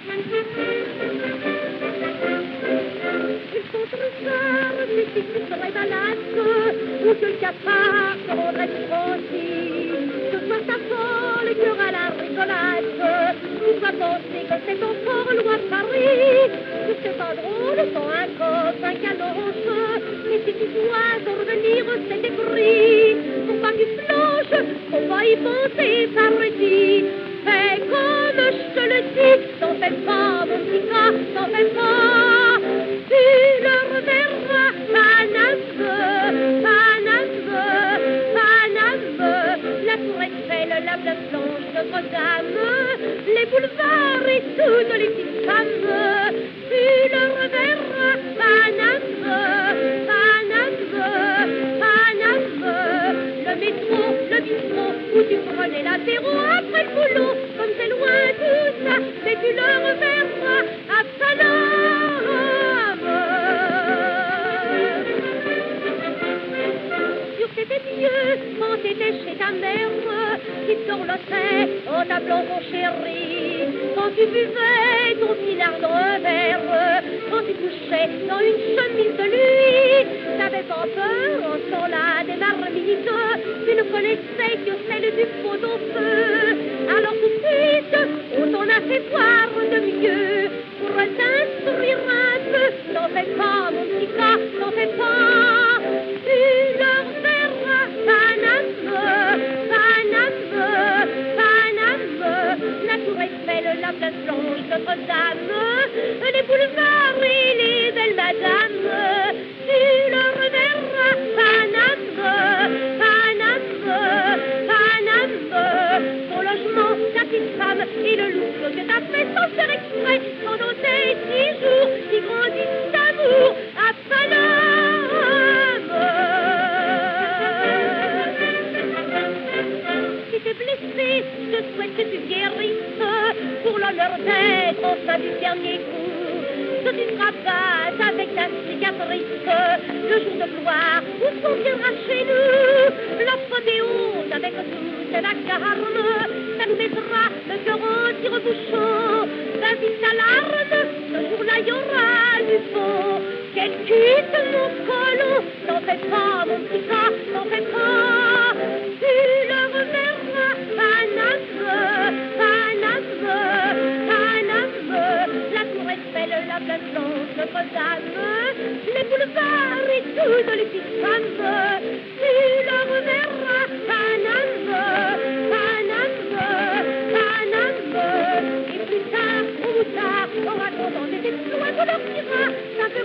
Ils sont trésors, mystiques sur les balances, où que le cafard se rendrait tranquille. Ce soir ça folle et qu'il y aura la rigolade. Pourquoi penser que c'est encore loin de Paris? Que c'est pas drôle, sans un coffre, un canoche. Et si tu dois en revenir, c'est écrit. Faut pas qu'il flanche, faut pas y penser, ça redit. Fais comme je te le dis, t'en fais pas, mon petit gars, t'en fais pas. Tu le reverras, Paname, Paname, Paname. La tour Eiffel, la place blanche, Notre-Dame, les boulevards et toutes les petites femmes. Tu le reverras, Paname, Paname, Paname. Le métro, le bistrot, où tu prenais l'apéro après le boulot. Comme c'est loin tout ça, mais tu le reverras à Paname. Sûr que c'était mieux quand t'étais chez ta mère, qui te dorlotait en t'appelant mon chéri. Quand tu buvais ton pinard dans un verre, quand tu couchais dans une chemise de lui. T'avais pas peur en ce temps-là des marmites, tu ne connaissais que celle du pot au feu. Alors tout de suite, on t'en a fait boire de mieux pour t'instruire un peu. T'en fais pas, mon petit gars, t'en fais pas. Tu leur verras, Paname, Paname, Paname. La tour Eiffel, la place blanche, Notre-Dame, les boulevards et les belles madames. Tu leur verras, Paname, Paname, Paname. Ton logement, ta petite femme et le look que t'as fait sans faire exprès pendant tes 6 jours qui grandissent d'amour à Paname. Si t'es blessé, je te souhaite que tu guérisses pour l'honneur d'être enfin du dernier coup. Que tu te rabattes avec ta cicatrice le jour de gloire où on viendra chez nous. L'apothéose avec toute la carne, ça nous mettra le cœur en tire-bouchon. Vas-y ta larme, ce jour-là y aura du fond. Quel quitte mon colon, t'en fais pas mon petit gars, t'en fais pas. Tu le reverras, Paname, Paname, Paname. La tour Eiffel, la place blanche, Notre-Dame, les boulevards et toutes les petites femmes. Tu le reverras, Paname, Paname, Paname. Et plus tard, au tard, en racontant des exploits qu'on leur dira, ça